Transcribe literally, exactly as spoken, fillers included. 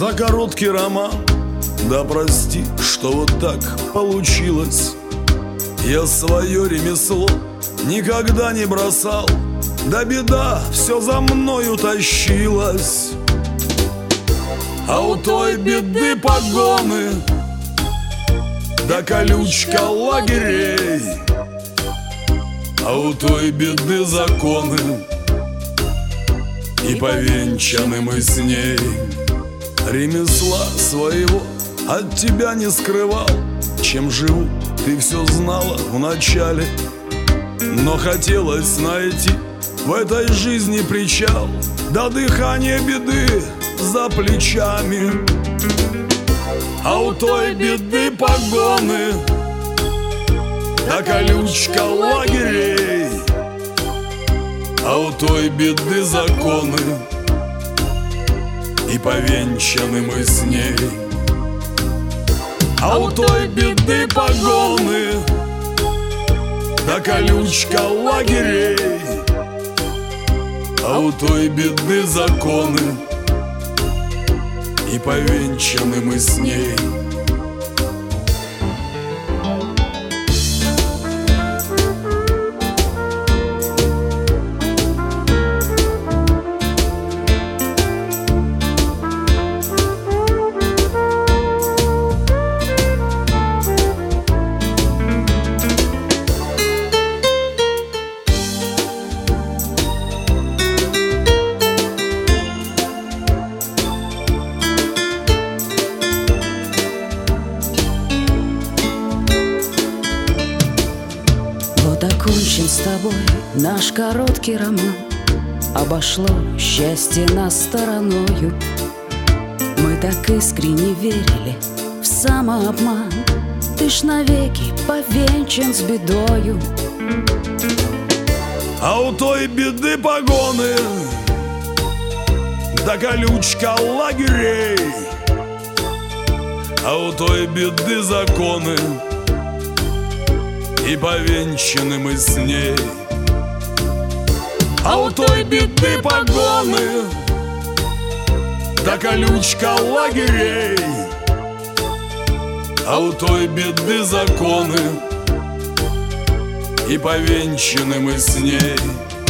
за короткий роман. Да прости, что вот так получилось. Я свое ремесло никогда не бросал, да беда все за мною тащилась. А у той беды погоны, да колючка лагерей. А у той беды законы, и повенчаны мы с ней. Ремесла своего от тебя не скрывал, чем живу, ты все знала вначале. Но хотелось найти в этой жизни причал, да дыхание беды за плечами. А у той беды погоны, да колючка лагерей. А у той беды законы, и повенчаны мы с ней. А у той беды погоны, да колючка лагерей. А у той беды законы, и повенчаны мы с ней. Окончен с тобой наш короткий роман. Обошло счастье нас стороною. Мы так искренне верили в самообман. Ты ж навеки повенчан с бедою. А у той беды погоны, да колючка лагерей. А у той беды законы, и повенчаны мы с ней. А у той беды погоны, да колючка лагерей. А у той беды законы, и повенчаны мы с ней.